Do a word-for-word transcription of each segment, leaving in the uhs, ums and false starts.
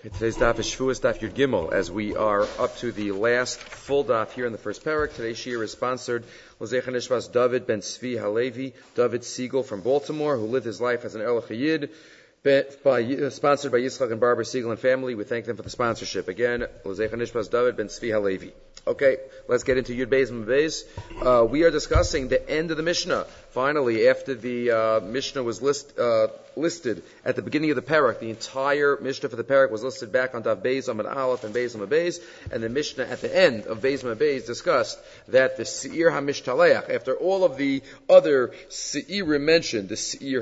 Okay, today's daf is Shvuas daf Yud Gimel, as we are up to the last full daf here in the first parak. Today's shir is sponsored L'zecha Nishmas David ben Tzvi Halevi, David Siegel from Baltimore, who lived his life as an Erlich Hayid, by, uh, sponsored by Yitzchak and Barbara Siegel and family. We thank them for the sponsorship. Again, L'zecha Nishmas David ben Tzvi Halevi. Okay, let's get into Yud Beis and Beis. Uh, we are discussing the end of the Mishnah. Finally, after the uh, Mishnah was list, uh, listed at the beginning of the parak, the entire Mishnah for the parak was listed back on Daf Beis Amud Aleph and Beis Amud Beis, and the Mishnah at the end of Beis Amud Beis discussed that the Seir HaMishtaleach, after all of the other Seirim mentioned, the Seir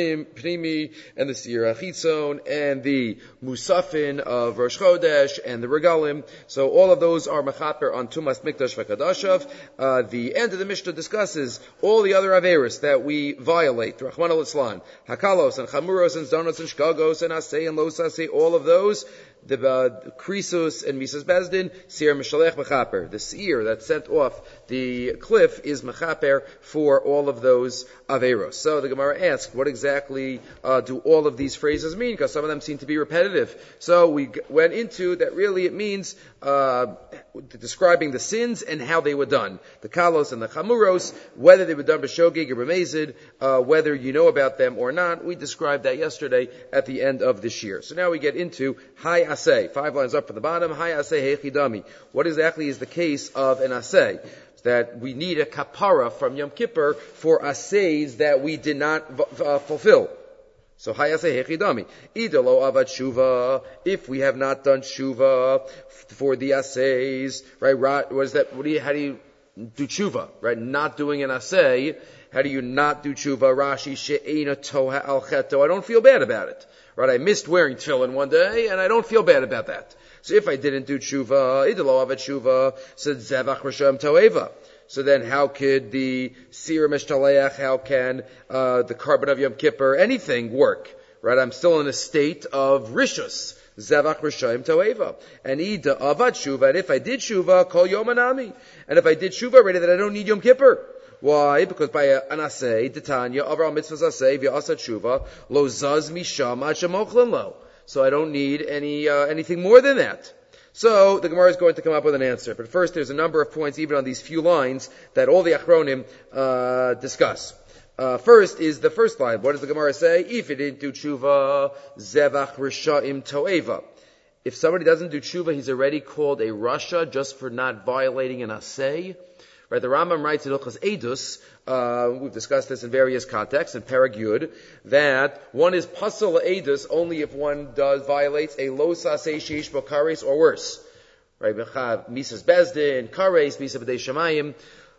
HaPnimi and the Seir HaChitzon and the Musafin of Rosh Chodesh and the Regalim, so all of those are Mechaper on Tumas Mikdash V'Kadashav. Uh, the end of the Mishnah discusses all the other Averis that we violate, Rachmana Litzlan, Hakalos and Chamuros and Zonos and Shkagos and Asay and Losasay, all of those, the uh, Krisus and Misas Bezdin, Seir Mishalech Mechaper. The Seir that sent off the cliff is Mechaper for all of those Averos. So the Gemara asks, what exactly uh, do all of these phrases mean? Because some of them seem to be repetitive. So we g- went into that really it means uh, describing the sins and how they were done. The Kalos and the Chamuros, whether they were done b'shogeg or b'mezid, uh, whether you know about them or not. We described that yesterday at the end of this year. So now we get into Hai Asay, five lines up from the bottom. Hai Asay Hechidami. What exactly is the case of an Asay? That we need a kapara from Yom Kippur for Asays that we did not uh, fulfill. So Hai Asay Hechidami. Idolo Avad Shuva. If we have not done Shuva for the Asays, right? What is that? What do you? How do you do Shuva? Right? Not doing an Asay. How do you not do Shuva? Rashi she'ena toha al cheto. I don't feel bad about it. Right? I missed wearing tefillin one day, and I don't feel bad about that. So if I didn't do tshuva, idolo avet tshuva, said zevach risham toeva. So then how could the Seir Mishtaleach, how can uh, the carbon of Yom Kippur, anything work? Right? I'm still in a state of rishus. Zevach risham toeva. And ida avat tshuva, and if I did tshuva, kol yom anami. And if I did tshuva already, then I don't need Yom Kippur. Why? Because by an asay, Titania, Avral mitzvahs asay, v'asat tshuva, lo zaz misham ad shemochlin lo. So I don't need any uh, anything more than that. So the Gemara is going to come up with an answer. But first, there's a number of points, even on these few lines, that all the Achronim uh, discuss. Uh, first is the first line. What does the Gemara say? If it didn't do tshuva, zevach risha'im to'eva. If somebody doesn't do tshuva, he's already called a rasha just for not violating an asay. Right, the Rambam writes in Hilchos Eidus, uh, we've discussed this in various contexts, in Perek Yud, that one is pasal Eidus only if one does violates a lo saseh sheish bo kares or worse. Right, misas bezdin, kares, misas b'dei shamayim.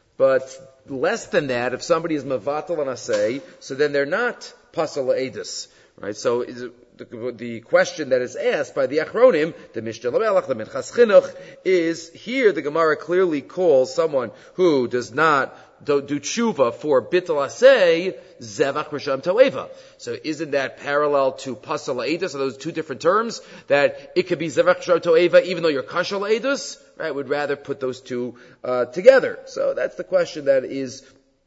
But less than that, if somebody is mavatal an asay, so then they're not pasal Eidus. Right, so is it, The, the question that is asked by the Achronim, the Mishnah Lamelech, the Minchas Chinuch, is here the Gemara clearly calls someone who does not do, do tshuva for bitul asay, zevach risham toeva. So isn't that parallel to pasal eidus? Are those two different terms? That it could be zevach risham toeva even though you're kashal eidus? Right? We'd rather put those two uh, together. So that's the question that is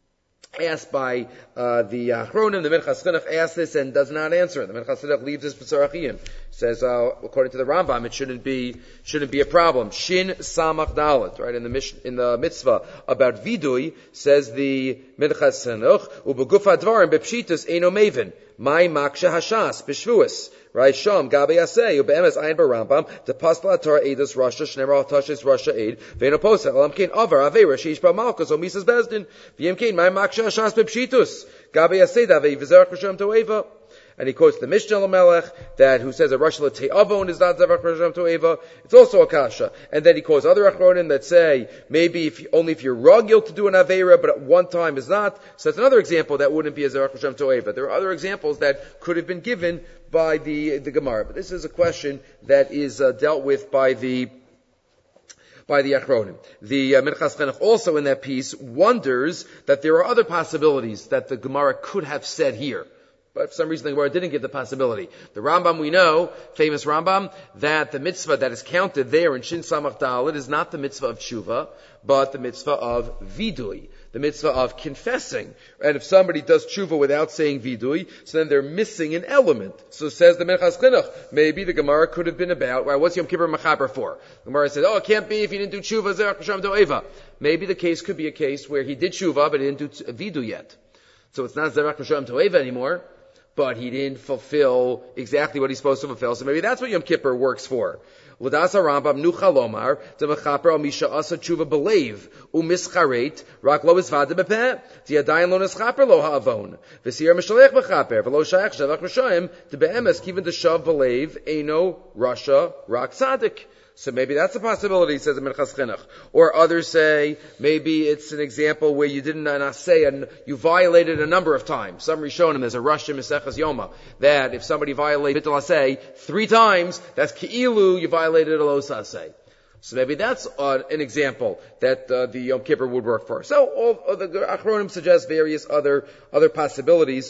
asked by uh, the Achronim. The Minchas Chinuch asked this and does not answer it. The Minchas Chinuch leaves this b'tzarachiyim. Says, uh, according to the Rambam, it shouldn't be shouldn't be a problem. Shin Samach Dalet, right in the mission, in the mitzvah about vidui, says the Minchas Chinuch, ubegufa dvarim bepshitus eino mevin, my maksha hashas b'shvuas. Right, Sham Gabi Asay ubeemes ayin barambam the pasla Torah edus Rasha shneimar tashes Rasha aid ve'no posel alamkein avar avera sheish ba malchus o misas bezdin v'yemkein my maksha hashas bepshitus Gabi Asay davei v'zerach risham toeva. And he quotes the Mishnah Lamelech that who says a Rosh Te'avon is not Zevach Risham To'eva. It's also a kasha. And then he quotes other Achronim that say maybe if only if you're ragil to do an Aveira, but at one time is not. So that's another example that wouldn't be a Zevach Risham To'eva. There are other examples that could have been given by the the Gemara, but this is a question that is uh, dealt with by the by the Achronim. The uh, Minchas Chinuch also in that piece wonders that there are other possibilities that the Gemara could have said here. But for some reason the Gemara didn't give the possibility. The Rambam we know, famous Rambam, that the mitzvah that is counted there in Shin Samach Dalet is not the mitzvah of tshuva, but the mitzvah of vidui. the mitzvah of confessing. And if somebody does tshuva without saying vidui, so then they're missing an element. So says the Minchas Chinuch, maybe the Gemara could have been about, well, what's Yom Kippur Mechaper for? The Gemara says, oh, it can't be if he didn't do tshuva, zerach b'shem to'eva. Maybe the case could be a case where he did tshuva, but he didn't do t- vidu yet. So it's not zerach b'shem to'eva anymore, but he didn't fulfill exactly what he's supposed to fulfill. So maybe that's what Yom Kippur works for. L'dasa Rambam nucha lomar demechaper al misha asa tshuva belev umischaret rak lo isvada bepeh tiadayin lo nischaper lo ha'avon v'sir mishalech bechaper v'lo shayach shavach m'shoim debe'emes kiven deshav belev eino rasha rak tzaddik. So maybe that's a possibility, says the Minchas Chinuch. Or others say, maybe it's an example where you didn't uh, say, and you violated a number of times. Some Rishonim, there's a Rush in Maseches Yoma, that if somebody violated Bittul Aseh three times, that's Ki'ilu, you violated a Los Aseh. So maybe that's uh, an example that uh, the Yom Kippur would work for. So all uh, the Achronim suggest various other, other possibilities.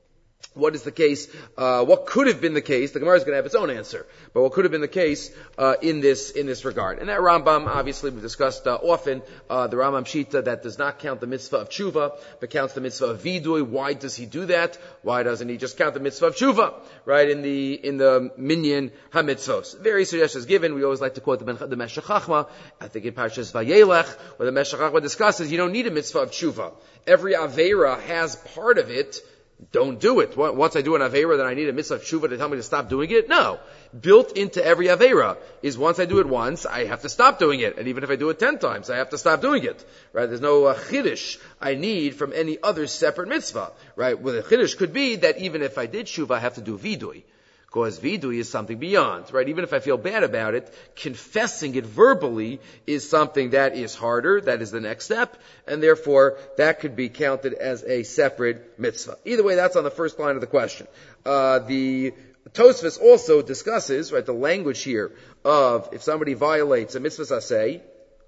What is the case? Uh, what could have been the case? The Gemara is going to have its own answer. But what could have been the case uh, in this in this regard? And that Rambam, obviously, we've discussed uh, often. Uh, the Rambam Shita that does not count the mitzvah of tshuva, but counts the mitzvah of vidui. Why does he do that? Why doesn't he just count the mitzvah of tshuva? Right in the in the minyan hamitzvos. Various suggestions given. We always like to quote the, the Meshech Chachma. I think in Parshas Vayelech, where the Meshech Chachma discusses, you don't need a mitzvah of tshuva. Every avera has part of it. Don't do it. Once I do an Aveira, then I need a mitzvah of tshuva to tell me to stop doing it? No. Built into every Aveira is once I do it once, I have to stop doing it. And even if I do it ten times, I have to stop doing it. Right? There's no uh, chiddush I need from any other separate mitzvah. Right? Well, the chiddush could be that even if I did tshuva, I have to do vidui. Because vidui is something beyond, right? Even if I feel bad about it, confessing it verbally is something that is harder, that is the next step, and therefore that could be counted as a separate mitzvah. Either way, that's on the first line of the question. Uh, the Tosfos also discusses, right, the language here of if somebody violates a mitzvah saseh,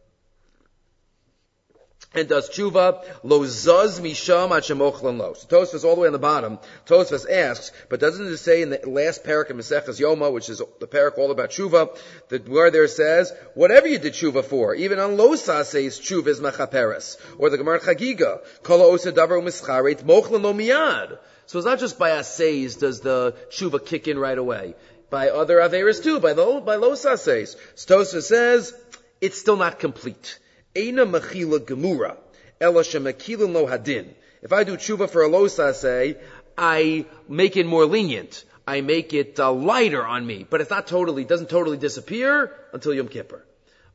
and does tshuva, lo zaz misham ad shemochlan lo. So Tosfos all the way on the bottom, Tosfos asks, but doesn't it say in the last parak in Maseches Yoma, which is the parak all about tshuva, that where there says, whatever you did tshuva for, even on lo saseis tshuva is mechaperes, or the Gemara Chagiga, kol osa davar u'mischaret mochlan lo miyad. So it's not just by aseis does the tshuva kick in right away. By other averas too, by the by lo saseis. So Tosfos says, it's still not complete. Eina mechila gemura, ela shemekilin lo hadin. If I do tshuva for a lo saseh, I make it more lenient. I make it uh, lighter on me, but it's not totally, doesn't totally disappear until Yom Kippur.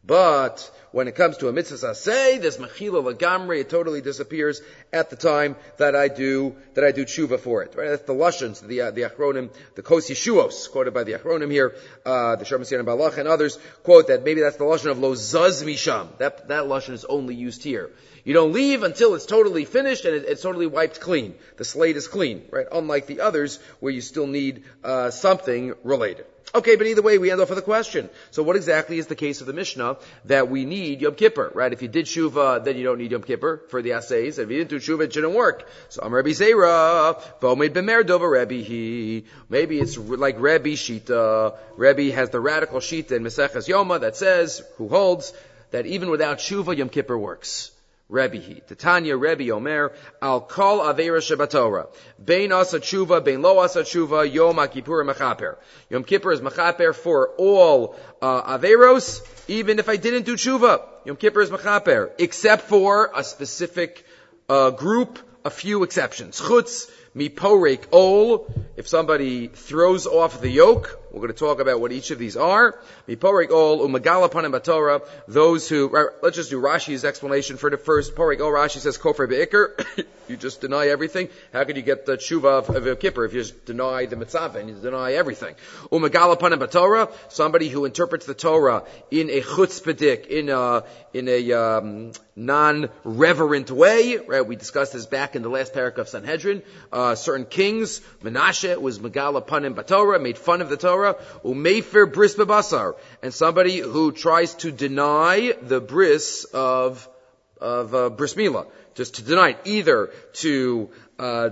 But when it comes to a mitzvah saseh, this mechila lagamri, it totally disappears at the time that I do that I do tshuva for it. Right? That's the lashons, the uh, the achronim, the kos yeshuos quoted by the achronim here, uh, the Shem Masiyan and Balach and others quote that maybe that's the lashon of lo zaz misham. That that lashon is only used here. You don't leave until it's totally finished and it, it's totally wiped clean. The slate is clean, right? Unlike the others where you still need uh, something related. Okay, but either way, we end off with a question. So what exactly is the case of the Mishnah that we need Yom Kippur, right? If you did Shuvah, then you don't need Yom Kippur for the Aseis. If you didn't do Shuvah, it shouldn't work. So I'm Rabbi Zera, V'omed b'mer dova Rebbe he. Maybe it's like Rebbe Shita. Rebbe has the radical Shita in Maseches Yoma that says, who holds, that even without Shuvah, Yom Kippur works. Rebbe he. Titania Rebbe Omer, Al kol avera shebatorah. Bein asa tshuva, bein lo asa tshuva, Yom HaKippur mechaper. Yom Kippur is mechaper for all uh, averos, even if I didn't do tshuva. Yom Kippur is mechaper, except for a specific uh, group, a few exceptions. Chutz, miporek ol, if somebody throws off the yoke, we're going to talk about what each of these are. Miporek ol, umagala panim batorah, those who, right, let's just do Rashi's explanation for the first. Porek ol, Rashi says, kofar be'ikr, you just deny everything. How could you get the tshuva of, of Yom Kippur if you just deny the mitzvah and you deny everything? Umagala panim batorah, somebody who interprets the Torah in a chutzpahdik, in a, in a, um, non-reverent way, right? We discussed this back in the last parak of Sanhedrin. Uh, certain kings, Menashe was Megala Panim Batorah, made fun of the Torah, Umefer Bris Babasar, and somebody who tries to deny the bris of, of, uh, bris milah. Just to deny it, either to, uh,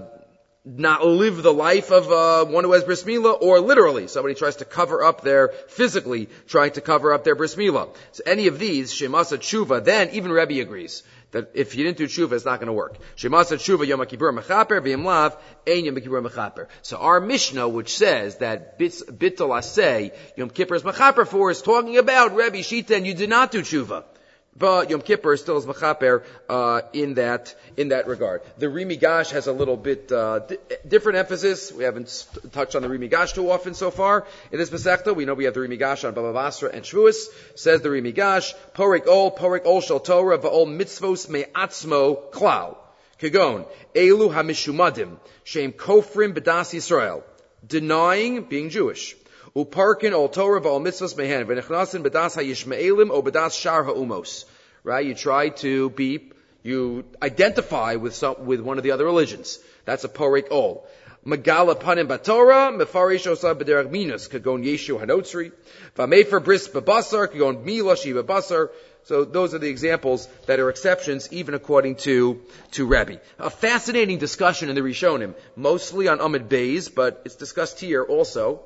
not live the life of uh, one who has bris milah, or literally, somebody tries to cover up their, physically trying to cover up their bris milah. So any of these, shemasa tshuva, then even Rebbe agrees That if you didn't do tshuva, it's not going to work. Shemasa tshuva Yom Kippur mechaper v'imlav ein Yom Kippur mechaper. So our Mishnah, which says that bittul asay Yom Kippur is mechaper for, is talking about Rebbe Shita, and you did not do tshuva. But Yom Kippur still is mechaper uh, in that in that regard. The Rimi Gash has a little bit uh, di- different emphasis. We haven't st- touched on the Rimi Gash too often so far in this Masechta. We know we have the Rimi Gash on Baba Basra and Shavuos. Says the Rimi Gash, Porik ol, Porik ol shel Torah, va'ol mitzvos me'atzmo klal. Kegon, elu hamishumadim, shem kofrim b'das Yisrael. Denying being Jewish. Uparkin ol Torah v'ol mitzvos mehen v'nechnasin b'das ha'yishmaelim o b'das shar ha'umos. Right? You try to be, you identify with some, with one of the other religions. That's a porik ol. Megala panim b'Torah mefarish osa b'derech minus kagon yeshu hanotzri v'amefer bris b'basar kagon mila shi b'basar. So those are the examples that are exceptions, even according to to Rebbe. A fascinating discussion in the Rishonim, mostly on Amud Beis, but it's discussed here also.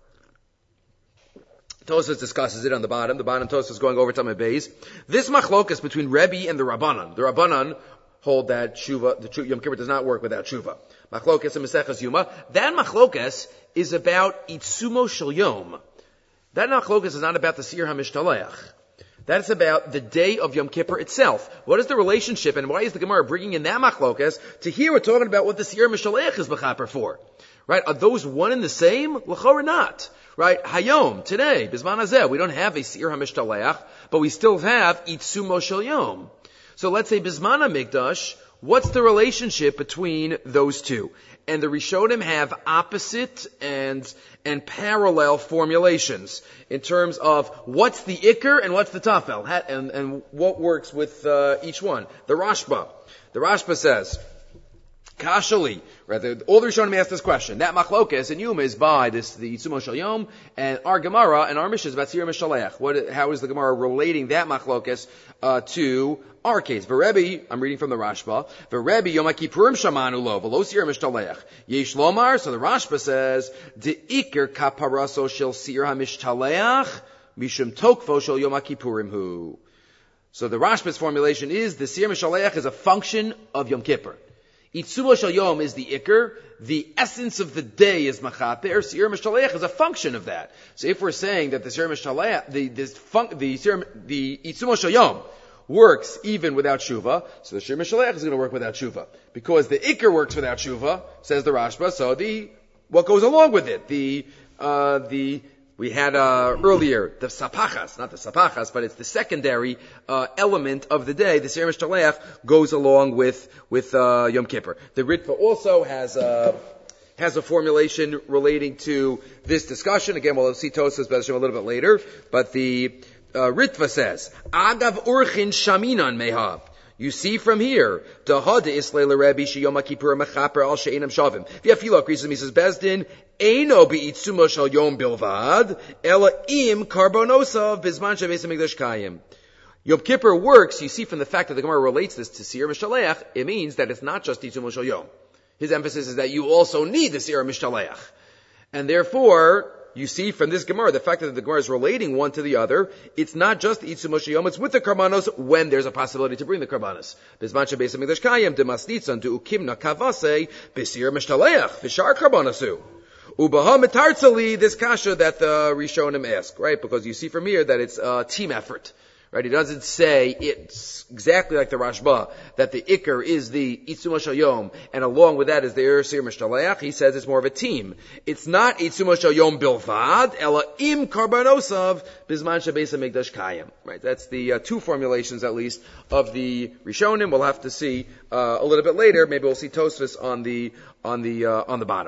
Tosfos discusses it on the bottom. The bottom Tosfos is going over to Amud Beis. This machlokas between Rebbe and the Rabbanan. The Rabbanan hold that tshuva, the Yom Kippur does not work without tshuva. Machlokas and Maseches Yuma. That machlokas is about Itzumo Shel Yom. That machlokas is not about the Seir HaMishtalech. That's about the day of Yom Kippur itself. What is the relationship, and why is the Gemara bringing in that machlokas to here we're talking about what the Seir HaMishtalech is mechaper for? Right? Are those one and the same? L'chorah not. Right? Hayom, today, Bizman Hazeh, we don't have a Seir HaMishtalech, but we still have Itzumo Shel Yom. So let's say Bizman HaMikdash, what's the relationship between those two? And the Rishonim have opposite and and parallel formulations in terms of what's the Iker and what's the Tafel, and, and what works with uh, each one. The Rashba. The Rashba says, Kashali, rather, all the Rishonim ask this question. That machlokas and Yuma is by this, the Itzumo Shel Yom, and our Gemara and our Mishnah is about Seir HaMishtalech. What, how is the Gemara relating that machlokas, uh, to our case? V'Rebbe, I'm reading from the Rashba, V'Rebbe Yom HaKippurim shamanu lo, v'lo Seir HaMishtalech. Yesh lomar, so the Rashba says, De'ikr kaparaso shel Seir HaMishtalech, mishum tokfo shel Yom HaKippurim hu. So the Rashba's formulation is, the Seir HaMishtalech is a function of Yom Kippur. Itzumo Shel Yom is the Iker. The essence of the day is Machaper. Seir HaMishtalech is a function of that. So if we're saying that the Seir HaMishtalech, the, this fun, the, the Itzumo Shel Yom works even without Shuvah, so the Seir HaMishtalech is going to work without Shuvah. Because the Iker works without Shuvah, says the Rashba, so the, what goes along with it? The, uh, the, we had, uh, earlier, the sapachas, not the sapachas, but it's the secondary, uh, element of the day. The Seir HaMishtalech goes along with, with, uh, Yom Kippur. The Ritva also has, uh, has a formulation relating to this discussion. Again, we'll see Tosfos Bezashim a little bit later, but the, uh, Ritva says, Agav urchin shaminan meha. You see from here, Dahad Islay Rebbe Shiyom Kippur Mechaper Al Sheinam Shavim. V'Yafilo Krisim Mises Bezdin Eino Beitzumo Shel Yom Bilvad Ela Im Karbonosav Bizman Shaves Hamikdash Kayim. Yom Kippur works. You see from the fact that the Gemara relates this to Seir HaMishtalech, it means that it's not just Itzumo Shel Yom. His emphasis is that you also need the Seir HaMishtalech, and therefore, you see from this Gemara, the fact that the Gemara is relating one to the other, it's not just the Itzumo Shel Yom, it's with the Karbanos when there's a possibility to bring the Karbanos. Bizman Shabeis HaMikdash Kayim, de Masnitzan, de Ukimna Kavase, B'Seir HaMishtalech, V'Shar Karbonosu. Ubaha Metartzali, this kasha that the Rishonim ask, right? Because you see from here that it's a team effort. Right? He doesn't say it's exactly like the Rashba, that the Iker is the Itzumo Shel Yom, and along with that is the Seir HaMishtalech. He says it's more of a team. It's not Itzumo Shel Yom Bilvad, Ela Im Karbonosav, Bizman Shabeis HaMikdash Kayim. Right? That's the uh, two formulations, at least, of the Rishonim. We'll have to see uh, a little bit later. Maybe we'll see Tosfos on the, on the, uh, on the bottom.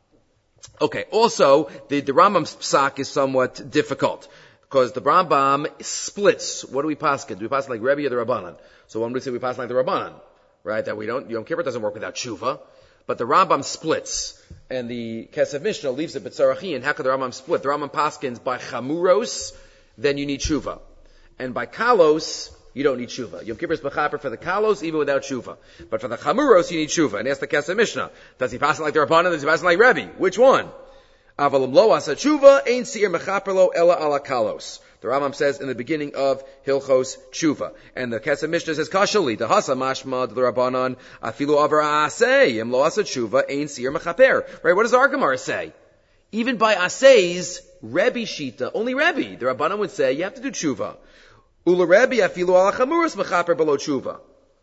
Okay, also, the, the Rambam's psak is somewhat difficult. Because the Rambam splits. What do we paskin? Do we paskin like Rebbe or the Rabbanan? So one would say we paskin like the Rabbanan, right? That we don't, Yom Kippur doesn't work without tshuva. But the Rambam splits. And the Kesef Mishnah leaves it b'tzarachin. How could the Rambam split? The Rambam paskins by chamuros, then you need tshuva. And by kalos, you don't need tshuva. Yom Kippur is mechaper for the kalos, even without tshuva. But for the chamuros, you need tshuva. And ask the Kesef Mishnah, does he paskin like the Rabbanan or does he paskin like Rebbe? Which one? Avalim lo asa tshuva, ein seir mechaper lo ela ala kalos. The Rambam says in the beginning of Hilchos Tshuva. And the Kesef Mishnah says, Kashali, the Hasa Mashma, the Rabbanan, Afilu Avar Asay, Im Lo Asa Tshuva, Ein Seir Mechaper. Right, what does our Gemara say? Even by Asays, Rebbe Shita, only Rebbe, the Rabbanan would say, you have to do Tshuva. Ula Rebbe, Afilu Ala Chamuras Mechaper Below Tshuva.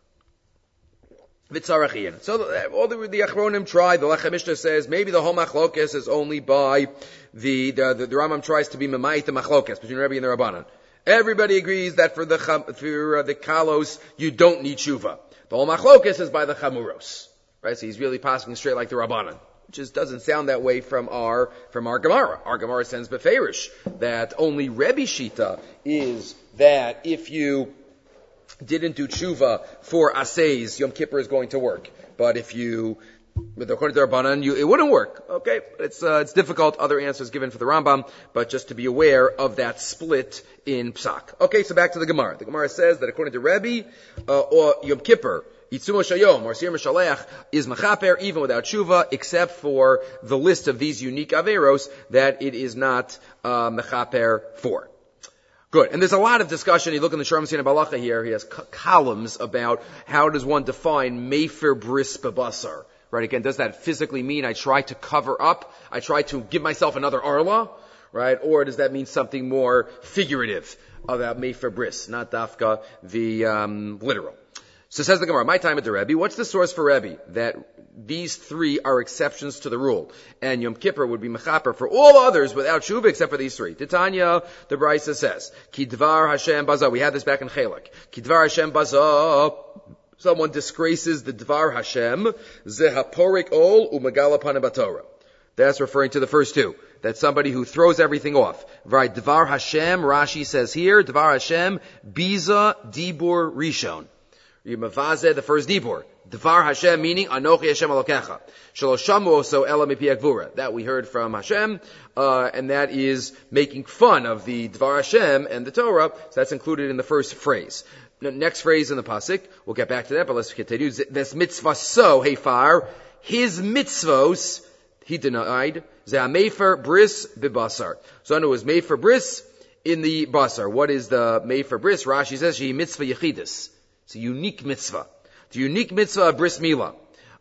Vitzarachian. So all the, the Achronim try, the Lechem Mishnah says, maybe the whole Machlokes is only by the, the, the, the Rambam tries to be Mamayit the Machlokes between Rebbe and the Rabbanan. Everybody agrees that for the, for uh, the Kalos, you don't need Tshuva. The whole Machlokes is by the Chamuros. Right? So he's really passing straight like the Rabbanan. Which just doesn't sound that way from our, from our Gemara. Our Gemara sends Beferish, that only Rebbe Shita is that if you didn't do tshuva for asays, Yom Kippur is going to work. But if you, according to Rabbanan, you, it wouldn't work. Okay, it's uh, it's difficult. Other answers given for the Rambam, but just to be aware of that split in Psak. Okay, so back to the Gemara. The Gemara says that according to Rebbe, uh, or Yom Kippur, Yitzum Shayom or Sir Mishaleach is mechaper even without tshuva, except for the list of these unique averos that it is not uh, mechaper for. Good. And there's a lot of discussion. You look in the Sharm Sina Balacha here, he has c- columns about how does one define mefer bris bebasar. Right? Again, does that physically mean I try to cover up? I try to give myself another arla? Right? Or does that mean something more figurative about mefer bris, not dafka, the um, literal? So says the Gemara, my time at the Rebbe, what's the source for Rebbe? That these three are exceptions to the rule. And Yom Kippur would be mechaper for all others without tshuva except for these three. Titania, the Brisa says, Ki dvar Hashem baza. We had this back in Chelek. Ki dvar Hashem baza. Someone disgraces the dvar Hashem. Ze haporik ol umagala panim batorah. That's referring to the first two. That's somebody who throws everything off. Right? Dvar Hashem, Rashi says here, Dvar Hashem, biza dibur rishon. Yimavazeh, the first dibur. Dvar Hashem, meaning Anochi Hashem Elokecha. Shaloshamu also Ela Mipi Gvura. That we heard from Hashem, uh, and that is making fun of the Dvar Hashem and the Torah. So that's included in the first phrase. Next phrase in the pasuk, we'll get back to that, but let's continue. This mitzvah so Hefar, his mitzvos he denied. Ze Mefer Bris Bibasar. So I know it was Mefer Bris in the basar. What is the Mefer Bris? Rashi says she mitzvah yechidus. It's a unique mitzvah. The unique mitzvah of bris milah.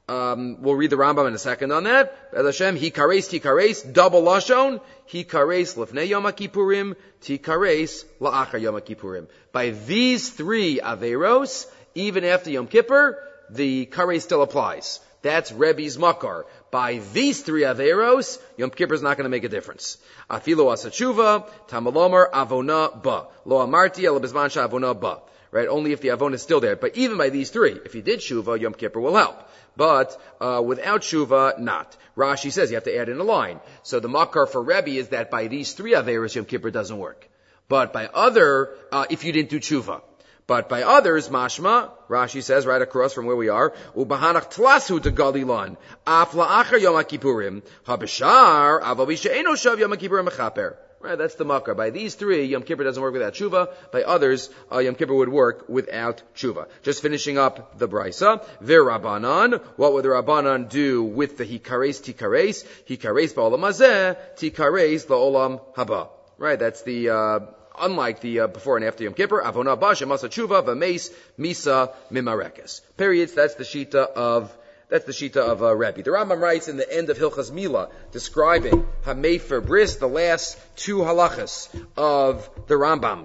Um, we'll read the Rambam in a second on that. Be'ez Hashem, he kares, ti kares, double lashon, he kares lefnei Yom Kippurim, ti kares la'achar Yom Kippurim. By these three averos, even after Yom Kippur, the kares still applies. That's Rebbe's makar. By these three averos, Yom Kippur is not going to make a difference. Afilo asa tshuva, tamalomar avona ba. Lo amarti ela bezman sha-avona ba. Right? Only if the avon is still there. But even by these three, if he did shuva, Yom Kippur will help. But uh without shuva, not. Rashi says you have to add in a line. So the makar for Rebbe is that by these three averos, Yom Kippur doesn't work. But by other, uh if you didn't do tshuva. But by others, mashma, Rashi says right across from where we are, ubahanach tlasu to galilan, af la'achar Yom Kippurim, habishar, avavi she'eno shav Yom Kippurim mechaper. Right, that's the makar. By these three, Yom Kippur doesn't work without tshuva. By others, uh, Yom Kippur would work without tshuva. Just finishing up the brisa. Vir Rabbanan. What would the Rabbanan do with the hikares tikares? Hikares ba'olam hazeh, tikares la'olam haba. Right, that's the, uh, unlike the uh, before and after Yom Kippur. Avona ba shemasa tshuva v'meis misa mimarekes. Periods, that's the shita of That's the shita of uh, Rebbe. The Rambam writes in the end of Hilchas Milah, describing Hamefer Bris, the last two halachas of the Rambam.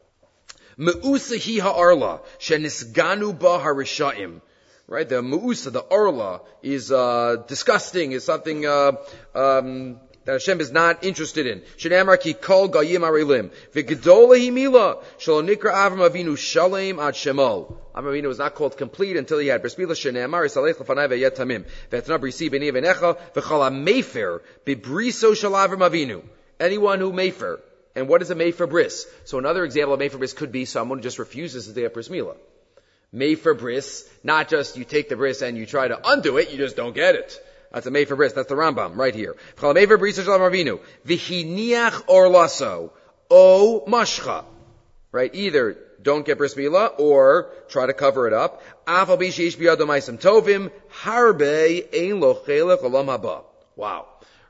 Me'usa hi ha'arla, shenisganu ba harishaim. Right, the me'usa, the arla, is uh, disgusting, is something uh, um, that Hashem is not interested in. Shenamar ki kol gayim arelim. V'gedola hi milah, shelo nikra Avram Avinu shalem ad shemol. Avram Avinu was not called complete until he had bris milah. Shenamar yisalech lefanai ve'yet tamim. V'etna brisi b'nei v'necha v'chol ha-mefer b'briso shel Avram Avinu. Anyone who mefer. And what is a mefer bris? So another example of mefer bris could be someone who just refuses to take a bris milah. Mefer bris, not just you take the bris and you try to undo it, you just don't get it. That's a mefer bris. That's the Rambam right here. Mefer bris shel Avram Avinu. V'hiniach orlaso o mashcha. Right? Either don't get bris milah or try to cover it up. Afal b'sheish biyado ma'asem tovim harbe ein lo chelek olam haba. Wow.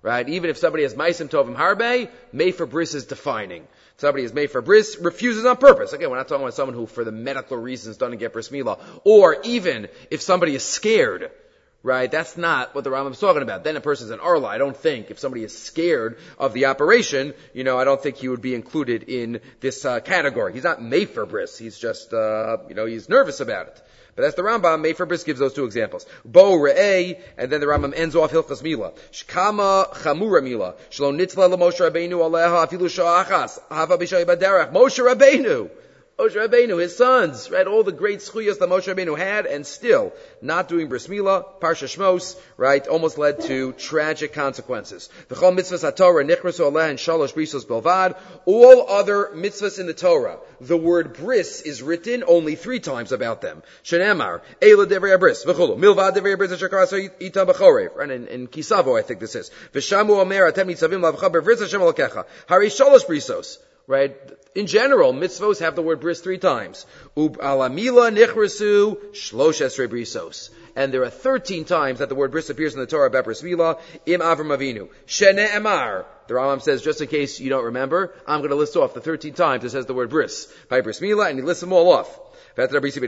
Right? Even if somebody has Maisim Tovim Harbe, made for bris is defining. Somebody is made for bris, refuses on purpose. Again, we're not talking about someone who, for the medical reasons, doesn't get bris milah. Or even if somebody is scared, right? That's not what the Rambam's talking about. Then a person's an arla. I don't think if somebody is scared of the operation, you know, I don't think he would be included in this uh, category. He's not made for bris. He's just, uh, you know, he's nervous about it. But that's the Rambam. Made for bris gives those two examples. Bo re'eh, and then the Rambam ends off Hilchas Mila. Shkama chamura Mila. Shlo nitzla l'Moshe Rabbeinu aleha afilu sha'achas. Hava b'shay baderech. Moshe Rabbeinu. Moshe Rabbeinu, his sons, right? All the great schuyas that Moshe Rabbeinu had, and still not doing bris milah, Parsha Shmos, right? Almost led to tragic consequences. V'chol mitzvahs haTorah nichrasu aleh and shalosh brisos belvad. All other mitzvahs in the Torah, the word bris is written only three times about them. Shenemar, Eila devrei bris, v'chulu, milvad devrei bris asher karaso ita b'chorev. Right? In, in Kisavo, I think this is. V'shamu omer atem nitzavim lavcha b'bris Hashem alokecha. Hari shalosh brisos. Right? In general, mitzvos have the word bris three times. Ub alamila nichrasu shlosh esrei brisos. And there are thirteen times that the word bris appears in the Torah about bris milah. Im Avram Avinu. Shene emar. The Rambam says, just in case you don't remember, I'm going to list off the thirteen miles it says the word bris. By bris milah, and he lists them all off. We don't have to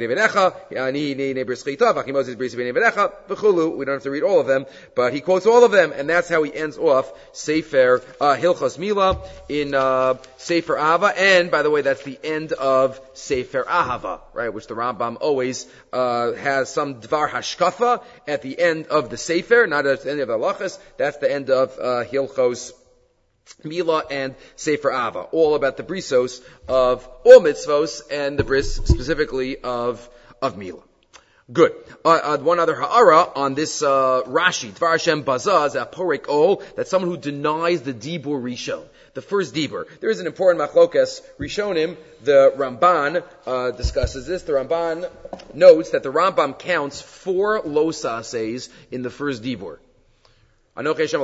read all of them, but he quotes all of them, and that's how he ends off Sefer uh, Hilchos Mila in uh, Sefer Ahava. And by the way, that's the end of Sefer Ahava, right? Which the Rambam always uh, has some Dvar Hashkafa at the end of the Sefer, not at the end of the Halachas. That's the end of uh, Hilchos Mila and Sefer Ava, all about the brisos of all mitzvos and the bris specifically of of Mila. Good. Uh, uh, one other ha'ara on this uh, Rashi, Dvar Hashem Bazaz Aporek Ol, that's someone who denies the Dibur Rishon, the first Dibur. There is an important machlokas Rishonim. The Ramban uh, discusses this. The Ramban notes that the Rambam counts four losases in the first Dibur. Or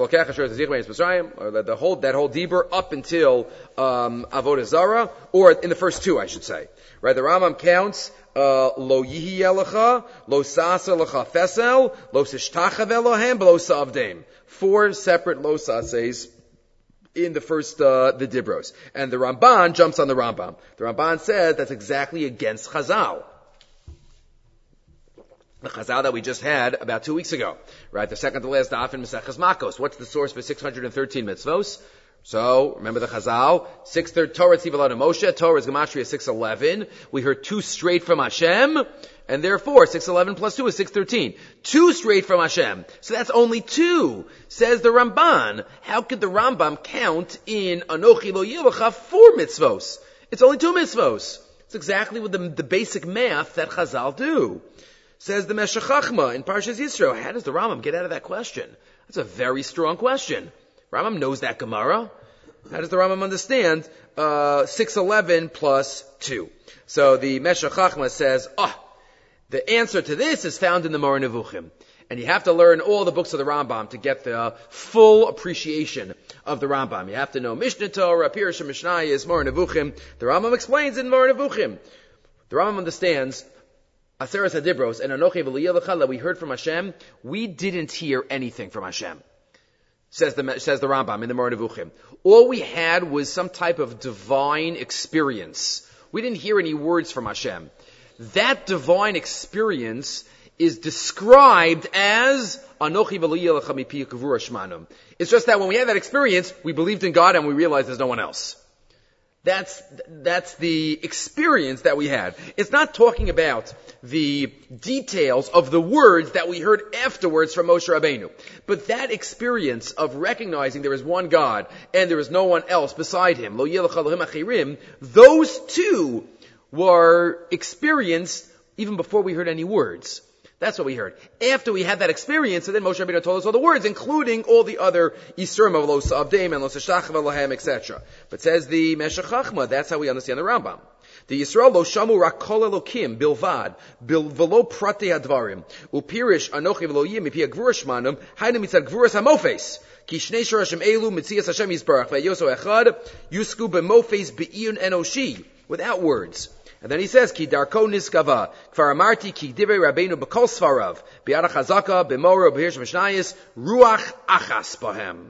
the whole, that whole Dibur up until um, Avodah Zarah, or in the first two, I should say. Right? The Rambam counts uh, Lo Yihi Elecha, Lo Sasa Lecha Fesel, Lo Sishtachav Elohem, Lo Savdeim. Four separate Lo Sases in the first, uh, the Dibros. And the Ramban jumps on the Rambam. The Ramban says that's exactly against Chazal. The Chazal that we just had about two weeks ago, right? The second to last daf in Maseches Makos. What's the source for six hundred thirteen mitzvos? So, remember the Chazal? Six third Torah Tzivalad Moshe. Torah is Gematria six eleven. We heard two straight from Hashem, and therefore six eleven plus two is six thirteen. Two straight from Hashem. So that's only two, says the Ramban. How could the Rambam count in Anochi Lo Yilecha four mitzvos? It's only two mitzvos. It's exactly what the, the basic math that Chazal do. Says the Meshech Chachma in Parshas Yisro. How does the Rambam get out of that question? That's a very strong question. Rambam knows that Gemara. How does the Rambam understand uh, six eleven plus two? So the Meshech Chachma says, oh, the answer to this is found in the Moreh Nevuchim. And you have to learn all the books of the Rambam to get the full appreciation of the Rambam. You have to know Mishnah Torah, Pirush Mishnayos, Moreh Nevuchim. The Rambam explains in Moreh Nevuchim. The Rambam understands Aseres HaDibros and Anochi V'Liyelecha that we heard from Hashem, we didn't hear anything from Hashem. Says the, says the Rambam in the Moreh Nevuchim. All we had was some type of divine experience. We didn't hear any words from Hashem. That divine experience is described as Anochi V'Liyelecha Mipi Kavura Shmanum. It's just that when we had that experience, we believed in God and we realized there's no one else. That's, that's the experience that we had. It's not talking about the details of the words that we heard afterwards from Moshe Rabbeinu. But that experience of recognizing there is one God and there is no one else beside Him, Lo Yelech Elohim Achirim, those two were experienced even before we heard any words. That's what we heard. After we had that experience, and then Moshe Rabbeinu told us all the words, including all the other Yisurim of Lo Savdeim and Lo Seshtachav Elohem, et cetera. But says the Meshech Chachma, that's how we understand the Rambam. The Yisrael lo shamu rak kol Elokim bilvad bil velo prate hadvarim upirish anochi velo yim mipi agvura shmanum hayna mitzad gvuras hamofes ki shnei shorashim elu mitzias Hashem yisbarach ve'yoso echad yusku b'mofes be'iyun enoshi without words. And then he says, Ki darko niskava, kfar amarti ki divrei Rabbeinu b'kol svarav, bi'ara chazaka, b'mora, b'hirsh mishnayis, ruach achas bahem.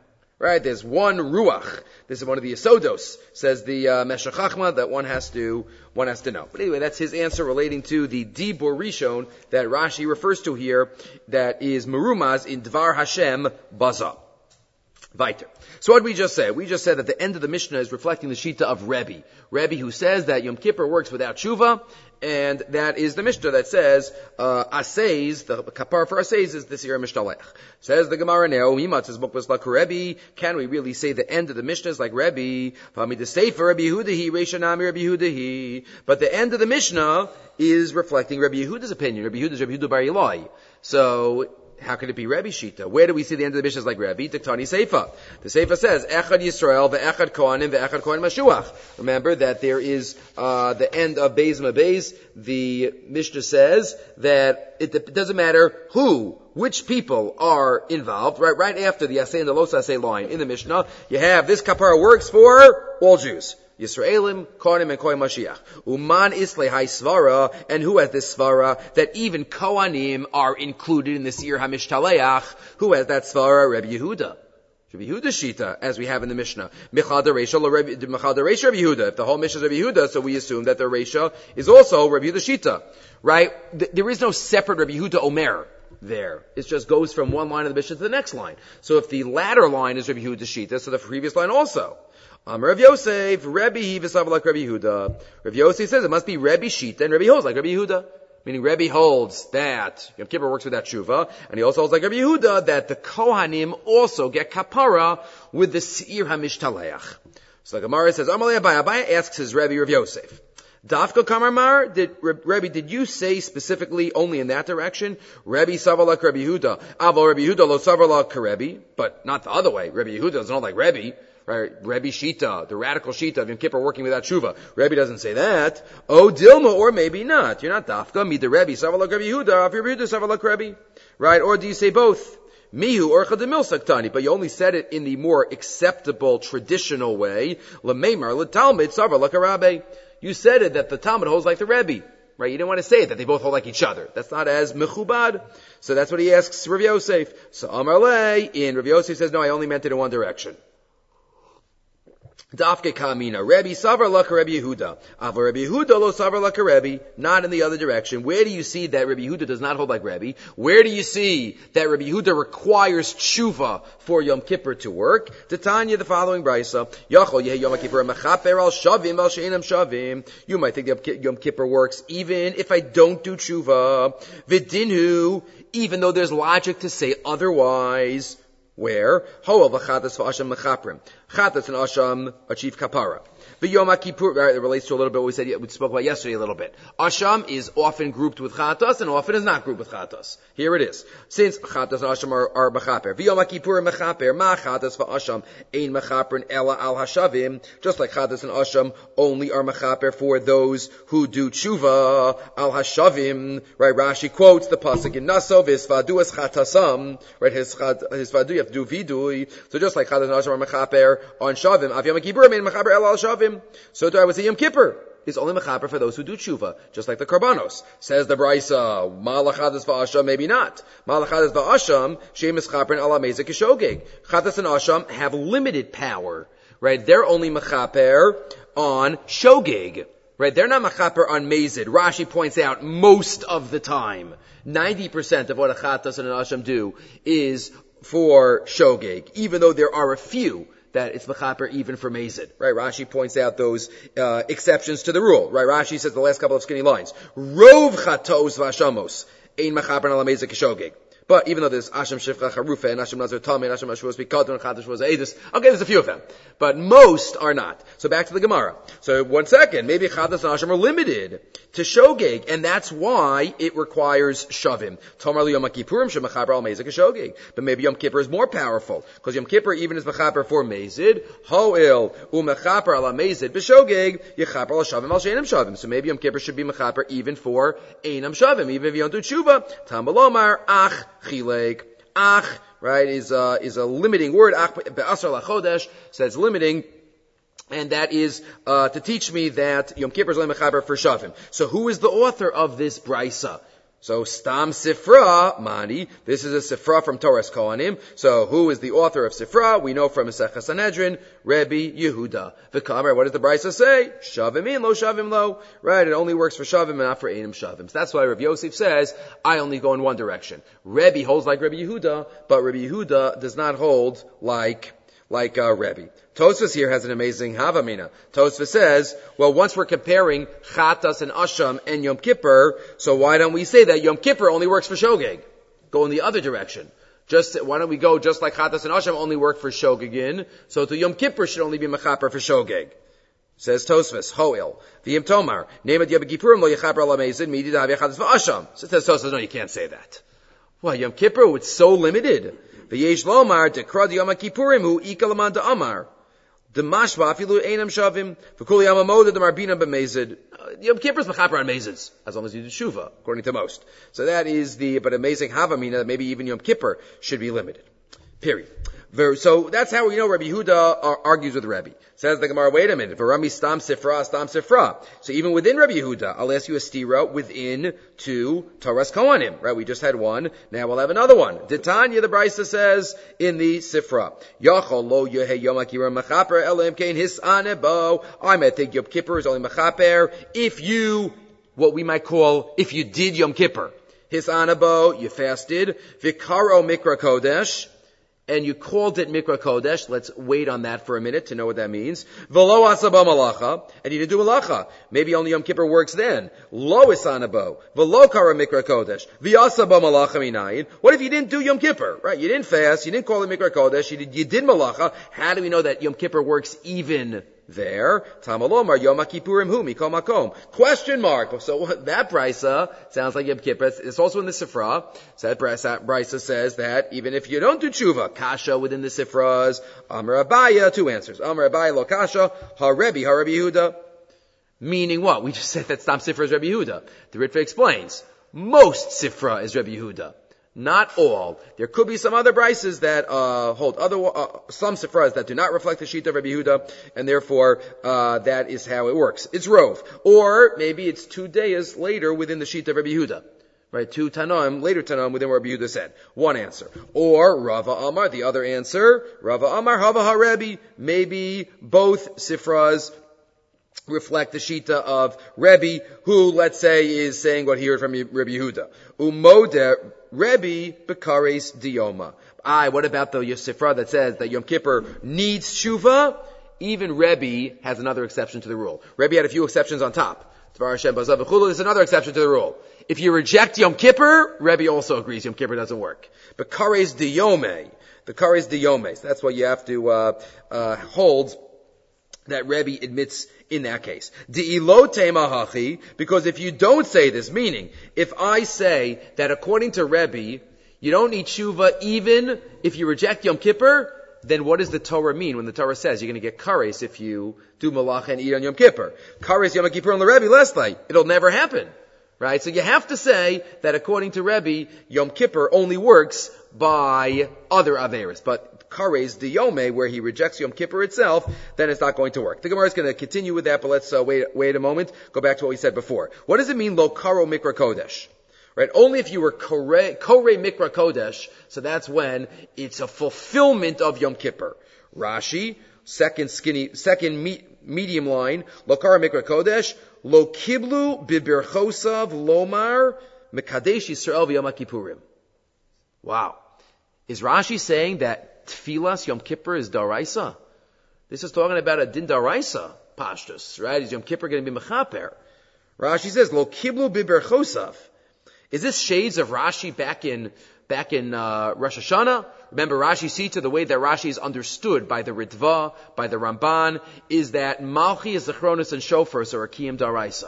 Right? There's one ruach. This is one of the Yesodos, says the uh, Meshech Chachma, that one has to one has to know. But anyway, that's his answer relating to the Dibur Rishon that Rashi refers to here, that is Merumaz in Dvar Hashem Baza. Weiter. So what did we just say? We just said that the end of the Mishnah is reflecting the Shita of Rebbe. Rebbe who says that Yom Kippur works without tshuva, and that is the Mishnah that says, uh, Aseis, the kapar for Aseis is this year Mishtalech. Says the Gemara now, Mimatz's book was like Rebbe. Can we really say the end of the Mishnah is like Rebbe? Pami the Sefer Rebbe Yehudahi, Reishanami Rebbe Yehudahi. But the end of the Mishnah is reflecting Rebbe Yehuda's opinion. Rebbe Yehuda is Rebbe Yehuda Bar Eloi. So, how could it be Rebbe Shita? Where do we see the end of the Mishnah is like Rebbe? Tiktani Seifa. The Seifa says, Echad Yisrael, ve'echad Kohanim, ve'echad Kohanim Mashuach. Remember that there is, uh, the end of Beis Mabeis. The Mishnah says that it, it doesn't matter who, which people are involved, right? Right after the Aseh and the Los Aseh line in the Mishnah, you have this kapara works for all Jews. Yisraelim, Kohanim, and Kohen Mashiach. Uman Islay Hai Svara, and who has this Svara, that even Kohanim are included in the Seir HaMishtaleach. Who has that Svara? Rebbe Yehuda. Rebbe Yehuda Shita, as we have in the Mishnah. Mechad Reisha, Mechad Reisha Rebbe Yehuda. If the whole Mishnah is Rebbe Yehuda, so we assume that the Reisha is also Rebbe Yehuda Shita. Right? There is no separate Rebbe Yehuda Omer there. It just goes from one line of the Mishnah to the next line. So if the latter line is Rebbe Yehuda Shita, so the previous line also. Um, Rav Yosef, Rebbe Hivisav like Rebbe Yehuda. Rav Yosef says it must be Rebbe Shita and Rebbe holds like Rebbe Yehuda. Meaning Rebbe holds that Yom Kippur works with that tshuva, and he also holds like Rebbe Yehuda that the Kohanim also get kapara with the Seir HaMishtaleach. So the Gemara says, Amalei Abai, Abai asks his Rebbe Rav Yosef, Dafka Kamar, did Rebbe, did you say specifically only in that direction? Rebbe Savalak Rebbe Yehuda. Avo Rebbe Yehuda lo Savalak Rebbe, but not the other way. Rebbe Yehuda doesn't hold like Rebbe. Right, Rebbe Shita, the radical Shita of Yom Kippur working without tshuva. Rebbe doesn't say that. Oh, Dilma, or maybe not. You're not Dafka. Meet the Rebbe, Savalak Rebbe Yehuda, Rebbe Yehuda, Savalak Rebbe. Right, or do you say both? Mihu or Chadamil Saktani, but you only said it in the more acceptable, traditional way. Lameimar, Latalmid, Savalak Rabbe. You said it that the Talmud holds like the Rebbe. Right, you didn't want to say it, that they both hold like each other. That's not as mechubad. So that's what he asks Rav Yosef. So Amar Le, in Rav Yosef says, no, I only meant it in one direction. Dafke Kamina, Rebbe Savar Laka Rebbe Yehuda. Ava Rebbe Yehuda lo Savar Laka Rebbe, not in the other direction. Where do you see that Rebbe Yehuda does not hold like Rebbe? Where do you see that Rebbe Yehuda requires tshuva for Yom Kippur to work? Titania, the following brisa, Yachol Yehi Yom Kippur Mechaper al Shavim al Sheinam Shavim. You might think that Yom Kippur works even if I don't do tshuva. Vidinhu, even though there's logic to say otherwise. Where? Hoel v'chatas v'asham mechaprim. Chatas and asham achieve kapara. V'yom HaKippur, right, it relates to a little bit what we said, we spoke about yesterday a little bit. Asham is often grouped with chatas and often is not grouped with chatas. Here it is. Since chatas and asham are, are mechaper. V'yom HaKippur mechaper. Ma chatas v'asham ein mechaprin ela al hashavim. Just like chatas and asham only are mechaper for those who do tshuva al hashavim. Right, Rashi quotes the pasuk in Naso v'isvadu es chatasam. Right, his, his vadu, you have to do vidui. So just like chatas and asham are mechaper on shavim, av Yom HaKippur ein mechaper ela al shavim. So do I would say Yom Kippur is only mechaper for those who do tshuva, just like the karbanos. Says the brisa, malachadus va'asham, maybe not. Malachadus va'asham, shem mechaper ala mezek kishogeg. Chadas and asham have limited power, right? They're only mechaper on shogeg, right? They're not mechaper on mezid. Rashi points out most of the time, ninety percent of what a chatas and an asham do is for shogeg, even though there are a few that it's mechaper even for mezid, right? Rashi points out those uh, exceptions to the rule, right? Rashi says the last couple of skinny lines, Rov chatos v'ashamos ein mechaper ala mezid kishogeg. But even though there's Asham Shifcha Charufa and Asham Nazar Talmud and Asham Ashvos Bikadon and Chadash was Edus, okay, there's a few of them. But most are not. So back to the Gemara. So one second, maybe Chadash and Asham are limited to Shogeg, and that's why it requires Shavim. Tomar li Yom Kippurim Shemachaber al Mezid Shogeg. But maybe Yom Kippur is more powerful, because Yom Kippur even is Mechaper for Mezid, Ho'il u'Mechaper ala Mezid b'Shogeg, Yechaper al Shavim al Sheinam Shavim. So maybe Yom Kippur should be Mechaper even for Einam Shavim, even if you don't do Tshuva. Tambalomar, Ach, Chilek, Ach, right, is a, is a limiting word. Ach, be'asar lachodesh, says limiting, and that is, uh, to teach me that Yom Kippur is only mechaber for Shavim. So who is the author of this brisa? So Stam Sifra, Mani, this is a Sifra from Torah's Kohanim. So who is the author of Sifra? We know from Masechah Sanhedrin, Rebbe Yehuda. V'kamer, what does the Brisa say? Shavim in, lo shavim lo. Right, it only works for Shavim and not for Einim Shavim. So that's why Rebbe Yosef says, I only go in one direction. Rebbe holds like Rebbe Yehuda, but Rebbe Yehuda does not hold like like uh, Rebbe. Tosfos here has an amazing Havamina. Tosfos says, well, once we're comparing Chatas and Asham and Yom Kippur, so why don't we say that Yom Kippur only works for Shogeg? Go in the other direction. Just, why don't we go just like Chatas and Asham only work for Shogegin, so to Yom Kippur should only be Mechaper for Shogeg. Says Tosfos, Hoil, V'yim Tomar, Nemat Yom Kippurim lo Yechaper ala Mezid, Midi da Havi Chatas v'Asham. So it says Tosfos, no, you can't say that. Why, Yom Kippur, it's so limited. V'yesh lomar, Dekra Yom Kippurim, hu Ikalaman da Amar. The mashba afilu einam shavim v'kol yamamoda the marbina b'mezid. Yom Kippur is mechaper on mezids as long as you do tshuva, according to most. So that is the but amazing havamina that maybe even Yom Kippur should be limited. Period. So that's how we know Rabbi Yehuda argues with Rabbi. Says the Gemara, wait a minute. V'rami stam sifra, stam sifra. So even within Rabbi Yehuda, I'll ask you a stira within two Torah's Kohanim. Right? We just had one. Now we'll have another one. Titania, the Brisa says in the sifra. Yachol lo yehe yom kippur mechaper elam kein hisanebo. I might think Yom Kippur is only mechaper if you, what we might call, if you did Yom Kippur. Hisanebo, you fasted. Vikaro mikra kodesh. And you called it Mikra Kodesh. Let's wait on that for a minute to know what that means. V'lo asaba malacha. And you didn't do malacha. Maybe only Yom Kippur works then. Lo isanabo. V'lo kara Mikra Kodesh. V'asaba malacha minayin. What if you didn't do Yom Kippur? Right? You didn't fast. You didn't call it Mikra Kodesh. You did, you did malacha. How do we know that Yom Kippur works even there? Tamalomar Yom Kippurim hu mikol makom. Question mark. So that brisa sounds like Yom Kippur. It's also in the Sifra. So that brisa says that even if you don't do tshuva, kasha within the Sifras, Amar Abaya, two answers. Amar Abaya lo kasha, ha Rebbe, ha Rebbe Yehuda. Meaning what? We just said that Stam Sifra is Rebbe Yehuda. The Ritva explains. Most Sifra is Rebbe Yehuda. Not all. There could be some other brises that uh, hold other uh, some sifras that do not reflect the sheet of Rabbi Yehuda, and therefore uh, that is how it works. It's rov, or maybe it's two days later within the sheet of Rabbi Yehuda, right? Two tanaim later tanaim within what Rabbi Yehuda said. One answer, or Rava Amar. The other answer, Rava Amar Hava HaRebbi. Maybe both sifras reflect the shita of Rebbe, who, let's say, is saying what he heard from Rabbi Yehuda. Umode Rebbe bekares dioma. Aye, what about the Yosefra that says that Yom Kippur needs tshuva? Even Rebbe has another exception to the rule. Rebbe had a few exceptions on top. There's another exception to the rule. If you reject Yom Kippur, Rebbe also agrees Yom Kippur doesn't work. Bekares diome. Bekares diome. So that's what you have to uh, uh, hold that Rebbe admits in that case. De'ilote mahachi, because if you don't say this, meaning, if I say that according to Rebbe, you don't need tshuva even if you reject Yom Kippur, then what does the Torah mean when the Torah says you're going to get kares if you do malacha and eat on Yom Kippur? Kares Yom Kippur on the Rebbe, leslie. It'll never happen. Right? So you have to say that according to Rebbe, Yom Kippur only works by other averis. But Kares Diyome, where he rejects Yom Kippur itself, then it's not going to work. The Gemara is going to continue with that, but let's uh, wait wait a moment. Go back to what we said before. What does it mean, Lo Karo Mikra Kodesh? Right? Only if you were Kore, Kore Mikra Kodesh, so that's when it's a fulfillment of Yom Kippur. Rashi, second skinny, second me, medium line, Lo Karo Mikra Kodesh, Lo Kiblu Bibirchosav Lomar Mekadesh Yisrael V'Yom Kippurim. Wow. Is Rashi saying that Tfilas Yom Kippur is Daraisa? This is talking about a Din Daraisa pashtus, right? Is Yom Kippur going to be Mechaper? Rashi says, Lo Kiblu Bibirchosav. Is this shades of Rashi back in, back in, uh, Rosh Hashanah? Remember, Rashi Sita, the way that Rashi is understood by the Ritva, by the Ramban, is that Malchi is the Chronos and Shofars are a Kiyam Daraisa.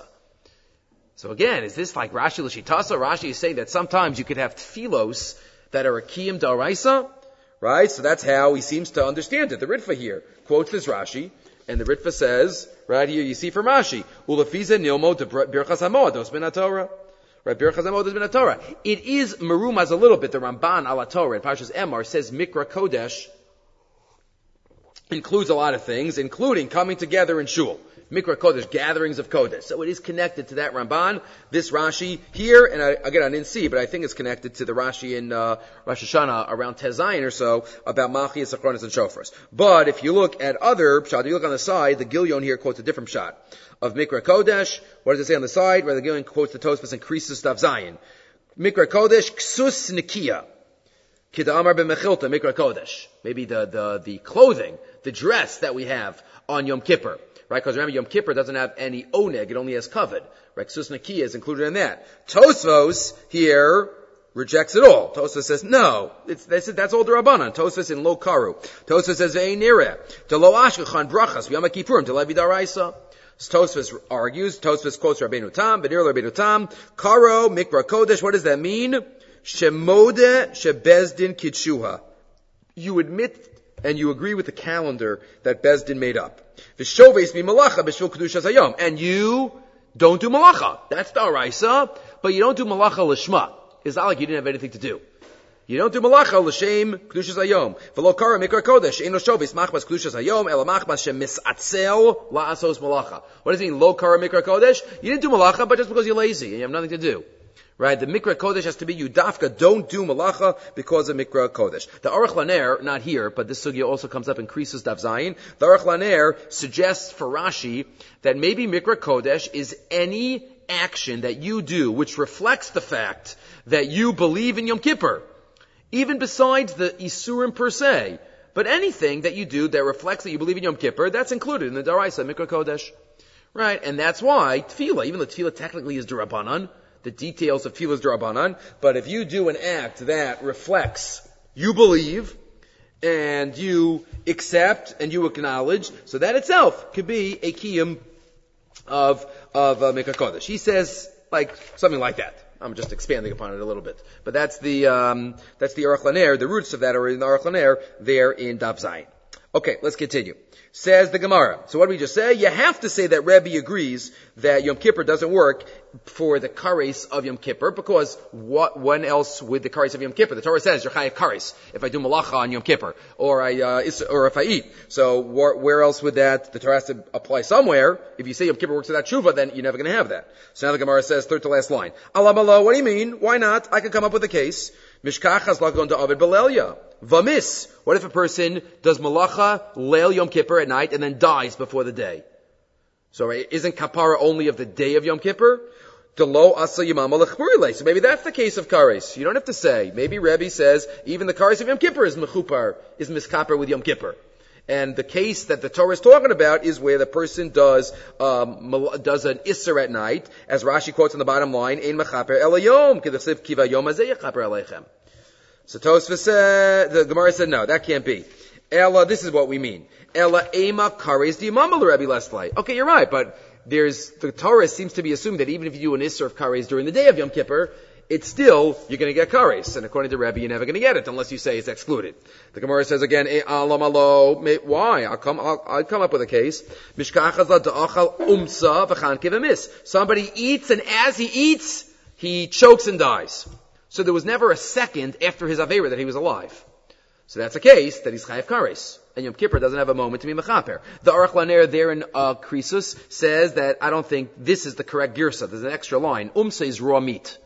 So again, is this like Rashi L'Shitasa? Rashi is saying that sometimes you could have Tfilos that are a Kiyam Daraisa, right? So that's how he seems to understand it. The Ritva here quotes this Rashi, and the Ritva says, right here, you see from Rashi, Ulafiza Nilmo de Birchas HaMoados Ben HaTorah. Right, Birchas HaMoados Ben HaTorah. It is merumaz a little bit. The Ramban ala Torah in Parshas Emor says Mikra Kodesh includes a lot of things, including coming together in shul. Mikra Kodesh, gatherings of Kodesh. So it is connected to that Ramban, this Rashi here, and I, again, I didn't see, but I think it's connected to the Rashi in uh, Rosh Hashanah around Tezayin or so about Malchiyas, Achronis, and Shofars. But if you look at other pshat, you look on the side, the Gilyon here quotes a different pshat of Mikra Kodesh. What does it say on the side? Where the Gilyon quotes the Tosfos and Krisus Daf Zayin. Mikra Kodesh, Ksus Nikia. Kida Amar b'Mechilta, Mikra Kodesh. Maybe the, the, the clothing, the dress that we have on Yom Kippur. Right? Because remember, Yom Kippur doesn't have any oneg, it only has kavod. Right? Ksus Nikia is included in that. Tosfos here rejects it all. Tosfos says, no, it's, that's, that's all the Rabbanan. Tosfos in Lo Karu. Tosfos says, Ve'ein nireh. To Lo Ashkechan brachas, v'yom HaKippurim, to Levi Daraisa. Tosfos argues, Tosfos quotes Rabbeinu Tam, Benir Rabbeinu Tam, Karo, Mikra Kodesh, what does that mean? Shemode shebezdin kitshuha. You admit and you agree with the calendar that Bezdin made up. V'shoves mi malacha b'shvil kedushas hayom. And you don't do malacha. That's the araisa, but you don't do malacha l'shma. It's not like you didn't have anything to do. You don't do malacha l'shem kedushas hayom. V'lo kara mikra kodesh ein lo shoves machmas kedushas hayom ela machmas shemisatzel la'asos malacha. What does it mean? Lo kara mikra kodesh. You didn't do malacha, but just because you're lazy and you have nothing to do. Right, the Mikra Kodesh has to be you dafka, don't do malacha because of Mikra Kodesh. The Aruch Laner, not here, but this sugya also comes up in Krisus Daf Zayin. The Aruch Laner suggests for Rashi that maybe Mikra Kodesh is any action that you do which reflects the fact that you believe in Yom Kippur. Even besides the Isurim per se. But anything that you do that reflects that you believe in Yom Kippur, that's included in the Daraisa, Mikra Kodesh. Right, and that's why Tefillah, even though Tefillah technically is D'Rabbanan, the details of Tefillah is D'Rabbanan, but if you do an act that reflects you believe and you accept and you acknowledge, so that itself could be a kiyum of of uh, Mikra Kodesh. He says like something like that. I'm just expanding upon it a little bit, but that's the um, that's the Aruch Laner. The roots of that are in the Aruch Laner there in Daf Zayin. Okay, let's continue. Says the Gemara. So what did we just say? You have to say that Rebbe agrees that Yom Kippur doesn't work for the kares of Yom Kippur, because what, when else would the kares of Yom Kippur? The Torah says, you're chayav kares, if I do malacha on Yom Kippur, or I, uh, or if I eat. So wh- where else would that, the Torah has to apply somewhere. If you say Yom Kippur works without tshuva, then you're never going to have that. So now the Gemara says, third to last line. Alam Allah, what do you mean? Why not? I can come up with a case. Mishkachas lagon to Avid Belelia. Vamis. What if a person does malacha, leil Yom Kippur at night, and then dies before the day? So right, isn't kapara only of the day of Yom Kippur? Delo asa yimam alechburile. So maybe that's the case of kares. You don't have to say. Maybe Rebbe says even the kares of Yom Kippur is mechupar, is miskaper with Yom Kippur. And the case that the Torah is talking about is where the person does um, does an isser at night, as Rashi quotes on the bottom line, Ein mechaper el hayom, k'dechsev kiva yom hazeh yechaper aleichem. So Tosfos said, the Gemara said, no, that can't be. Ella, this is what we mean. Ella ema kares di'imam al Rebbe Leslai. Okay, you're right, but there's the Torah seems to be assuming that even if you do an isser of kares during the day of Yom Kippur, it's still, you're going to get kares. And according to Rebbe, you're never going to get it unless you say it's excluded. The Gemara says again, eh, alam alo, why? I'll come, I'll, I'll come up with a case. Mishkachas la da'achal umsa v'chan kivamis. Somebody eats, and as he eats, he chokes and dies. So there was never a second after his Aveira that he was alive. So that's a case that he's chayav kares. And Yom Kippur doesn't have a moment to be mechaper. The Aruch Laner there in uh, Krisus says that I don't think this is the correct girsa. There's an extra line. Umsa is raw meat.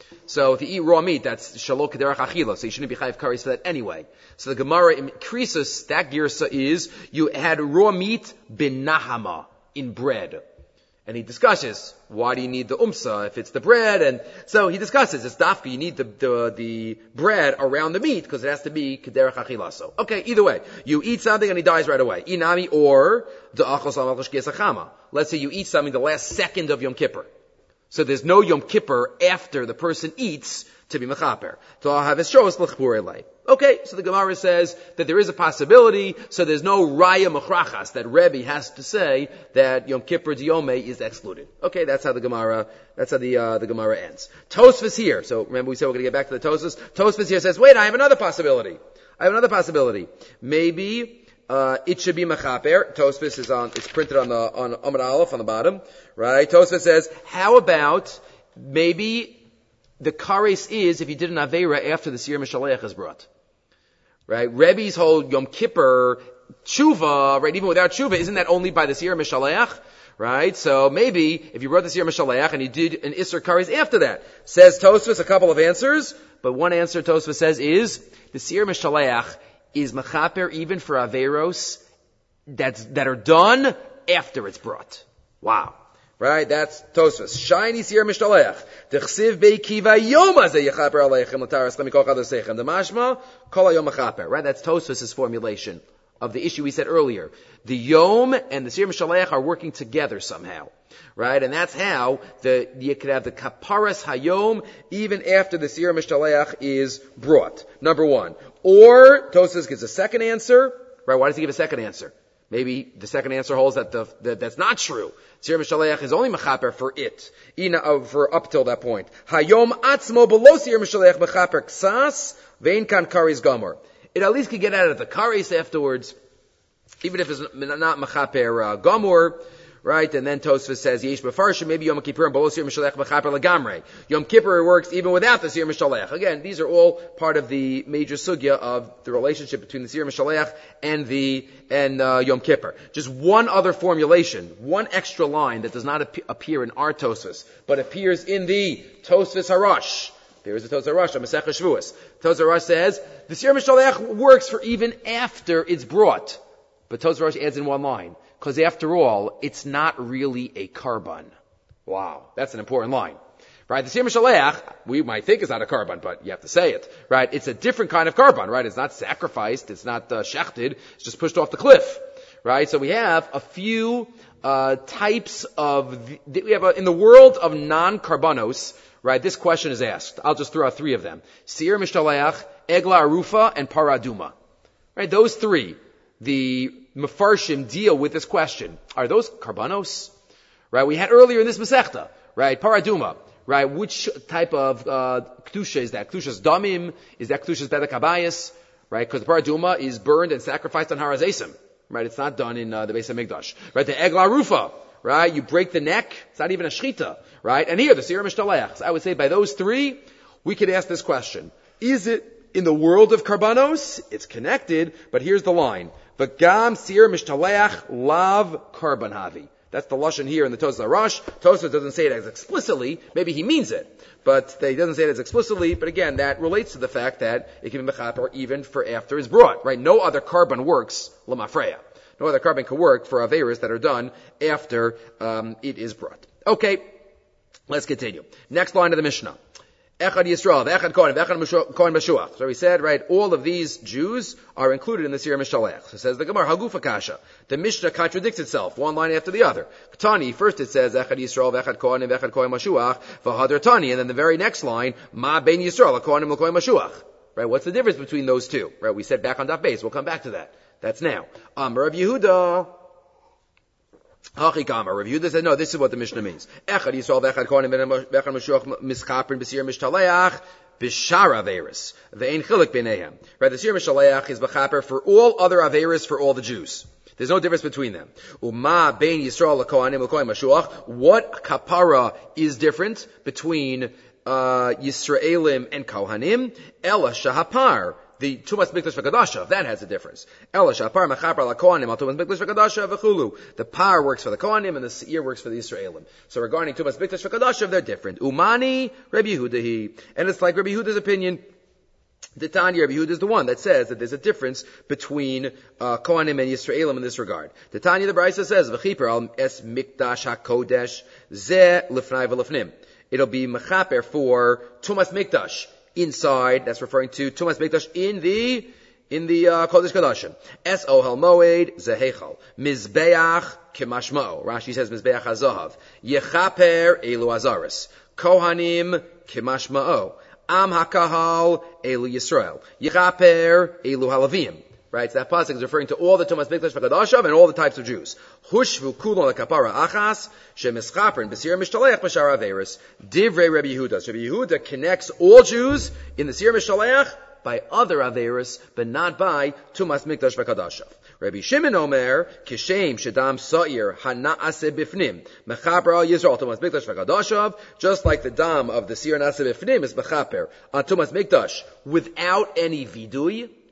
So if you eat raw meat, that's shalok derech achila, so you shouldn't be chayav kares for that anyway. So the Gemara in Krisus, that girsa is, you had raw meat bin nahama, in bread. And he discusses, why do you need the umsa if it's the bread? And so he discusses, it's dafka, you need the, the, the bread around the meat, because it has to be kederech achilaso. Okay, either way, you eat something and he dies right away. Inami, or, let's say you eat something the last second of Yom Kippur. So there's no Yom Kippur after the person eats to be mechaper. Okay, so the Gemara says that there is a possibility, so there's no raya machrachas, that Rebbe has to say that Yom Kippur Diyome is excluded. Okay, that's how the Gemara, that's how the, uh, the Gemara ends. Tosfos here, so remember we said we're gonna get back to the Tosfos. Tosfos here says, wait, I have another possibility. I have another possibility. Maybe, Uh, it should be mechaper. Tosfos is on, it's printed on the, on Amud Aleph on the bottom, right? Tosfos says, how about maybe the kares is if you did an Aveira after the Siyar Mishaleach is brought. Right? Rebbe's whole Yom Kippur tshuva, right, even without tshuva, isn't that only by the Siyar Mishaleach? right? So maybe if you brought the Sir Mishaleach and you did an Isser Kares after that. Says Tosfos a couple of answers, but one answer Tosfos says is the Sir Mishaleach is mechaper even for Averos that's, that are done after it's brought. Wow. Right? That's Tosfos. Shiny Sir Mishaleach. Dechsiv beikiva yom hazeh yechaper aleichem l'taras lemikol chadosechem. The mashma kol hayom mechaper. Right? That's Tosfos' formulation of the issue we said earlier. The Yom and the Sir Mishaleach are working together somehow. Right? And that's how the, you could have the Kaparas Hayom even after the Sir Mishaleach is brought. Number one. Or, Tosfos gives a second answer. Right? Why does he give a second answer? Maybe the second answer holds that the, that that's not true. Sir Mishaleach is only mechaper for it. Ina, uh, for up till that point. Hayom atzmo below Sir Mishaleach mechaper ksas vein kan kares gomer. It at least could get out of the kares afterwards, even if it's not mechaper uh, gomer, right? And then Tosfos says, yesh befarshim, maybe Yom Kippur and below Sir Mishaleach mechaper legamrei. Yom Kippur works even without the Sir Mishaleach. Again, these are all part of the major sugya of the relationship between the Sir Mishaleach and the and uh, Yom Kippur. Just one other formulation, one extra line that does not ap- appear in our Tosfos, but appears in the Tosfos Harash. There is a Tosfos Harash on Masechah Shavuos. Tosfos Harash says the Sir Mishaleach works for even after it's brought, but Tosfos Harash adds in one line. Because after all, it's not really a karban. Wow, that's an important line. Right? The Sir Mishaleach, we might think is not a karban, but you have to say it. Right? It's a different kind of karban, right? It's not sacrificed, it's not uh, shechted, it's just pushed off the cliff. Right? So we have a few uh types of, the, we have a, in the world of non-karbanos, right, this question is asked. I'll just throw out three of them. Sir Mishaleach, Egla Arufa, and Paraduma. Right? Those three. The Mefarshim deal with this question. Are those karbanos? Right? We had earlier in this Masechta, right? Paraduma, right? Which type of uh kedusha is that? Kedusha's damim? Is that kedusha's bedek habayis? Right? Because the paraduma is burned and sacrificed on Har HaZeisim. Right? It's not done in uh, the Beis HaMikdash. Right? The Egla Rufa, right? You break the neck. It's not even a shchita. Right? And here, the Sir Mishaleach. So I would say by those three, we could ask this question. Is it in the world of karbanos? It's connected, but here's the line. V'gam Sir Mishaleach lav karban havi. That's the lashon here in the Tosfos Harash. Tosfos doesn't say it as explicitly. Maybe he means it, but he doesn't say it as explicitly. But again, that relates to the fact that it can be mechaper even for after it's brought. Right? No other karban works lamafreya. No other karban can work for averos that are done after um, it is brought. Okay, let's continue. Next line of the Mishnah. Echad Yisrael, Echad Kohen, Echad Kohen Mashuach. So he said, right, all of these Jews are included in the Sir Mishaleach. So says the Gemara, Hagufa Kasha. The Mishnah contradicts itself, one line after the other. Tani, first it says, Echad Yisrael, Echad Kohen, Echad Kohen Mashuach, V'hadar Tani, and then the very next line, Ma Ben Yisrael, Kohen and Kohen Mashuach. Right, what's the difference between those two? Right, we said back on that base, we'll come back to that. That's now. Um, Rav Yehuda, Hachikama. Rav Yehuda said, no, this is what the Mishnah means. Echad Yisrael v'echad Kohanim v'echad Mashuach mischaprin b'Sir Mishaleach b'shar averis. Ve'ein chilik b'neihem. Right, the Sir Mishaleach is b'chaper for all other averis for all the Jews. There's no difference between them. Uma bein Yisrael l'Kohanim l'Kohen Mashuach. What kapara is different between uh Yisraelim and Kohanim? Ela shahapar. The Tumas Mikdash V'Kadasha, that has a difference. Ela shapar mechaper laKohanim al Tumas Mikdash V'Kadasha v'chulu. The par works for the Kohanim and the Seir works for the Yisraelim. So regarding Tumas Mikdash V'Kadasha, they're different. Umani, Rabbi Yehuda, and it's like Rabbi Yehuda's opinion. The Tanya, Rabbi Yehuda is the one that says that there's a difference between uh, Kohanim and Yisraelim in this regard. The Tanya, the Brisa says, V'chiper al es Mikdash HaKodesh ze lifnai v'lifnim. It'll be mechaper for Tumas Mikdash. Inside, that's referring to Tumas Mikdash in the, in the, uh, Kodesh Kadashim. Es Ohel Moed, Zehechal. Mizbeach, Kimashmo. Rashi says Mizbeach HaZohav. Yechaper, Elu Azaris. Kohanim, Kimashma'o. Am HaKahal, Elu Yisrael. Yechaper, Elu Halavim. Right, so that pasuk is referring to all the Tumas Mikdash V'Kadashav and all the types of Jews. Hushvu kulon lekapara achas shemischaperin b'sir mishtaleach b'shar averis divrei Rabbi Yehuda. So Rabbi Yehuda connects all Jews in the Sir Mishaleach by other averis, but not by Tumas Mikdash V'Kadashav. Rabbi Shimon Omer kishem shedam sa'ir hana'ase bifnim mechaper al Yisrael Tumas Mikdash V'Kadashav, just like the dam of the Sir Na'ase bifnim is mechaper on Tumas Mikdash without any vidui.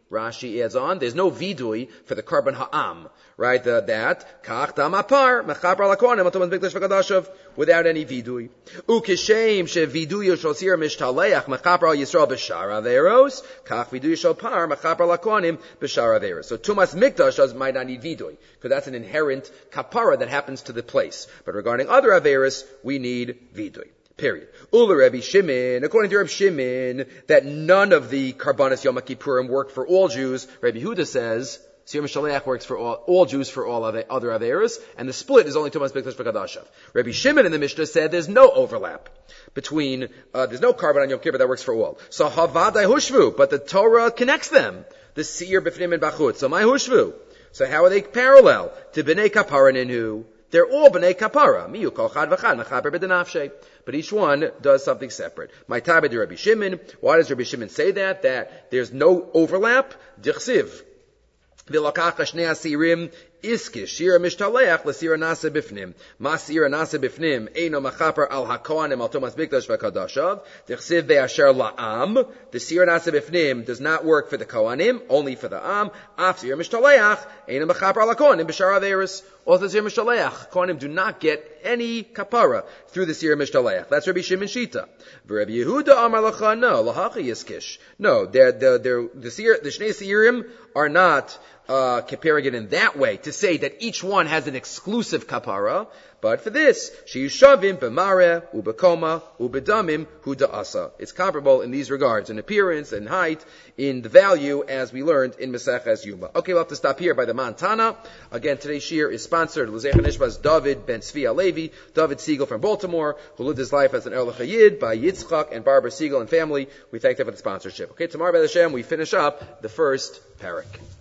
Rashi adds on, there's no vidui for the carbon ha'am, right? The, that, kach dam apar, mechaper lakonim, otomas bikdash v'kadashav, without any vidui. Ukishem she vidui shal sir mishtaleach, mechaper al Yisrael b'shar averos, kach vidui shal par, mechaper lakonim b'shar averos. So tumas mikdash might not need vidui, because that's an inherent kapara that happens to the place. But regarding other averos, we need vidui. Period. Ula Rabbi Shimon, according to Rabbi Shimon, that none of the Karbanos Yom Kippurim work for all Jews. Rabbi Huda says, Siyam Shaleach works for all, all Jews for all other Averos, and the split is only Tumas Bikdash V'Kadashav. Rabbi Shimon in the Mishnah said there's no overlap between, uh, there's no Karban on Yom Kippur that works for all. So Havadai Hushvu, but the Torah connects them. The Seir B'fnim and Bachut. So my Hushvu. So how are they parallel to B'nai Kapara Ninu? They're all b'nei kapara. Miyu kol chad v'chad mechaper b'denafshe. But each one does something separate. My tabed Rabbi Shimon. Why does Rabbi Shimon say that? That there's no overlap. Dichsiv. V'lakach shnei asirim iskish shira mishtaleach l'sira nasa bifnim. Masira nasa bifnim eino mechaper al hakohanim al tomas bikdash v'kadashav. Dichsiv ve'asher la'am. The sira nasa bifnim does not work for the kohanim, only for the am. Af sira mishtaleach eino mechaper al hakohanim b'shar averis. Also, the Sir Mishtaleach, Kohanim do not get any kapara through the Sir Mishtaleach. That's Rabbi Shimon Shita. Rabbi Yehuda Amar Lacha, no, Lahachi Yiskish. No, they're, they're, they're, the Seir, the Shnei Seirim are not, uh, comparing it in that way, to say that each one has an exclusive kapara, but for this, Sheyushavim b'mareh, u'b'koma, u'b'damim, huda'asa. It's comparable in these regards, in appearance, in height, in the value, as we learned in Maseches Yuma. Okay, we'll have to stop here by the Montana. Again, today's shir is sponsored, L'zecha Nishmas David Ben Tzvi Halevi, David Siegel from Baltimore, who lived his life as an Erlich Hayid, by Yitzchak and Barbara Siegel and family. We thank them for the sponsorship. Okay, tomorrow by the Hashem, we finish up the first parak.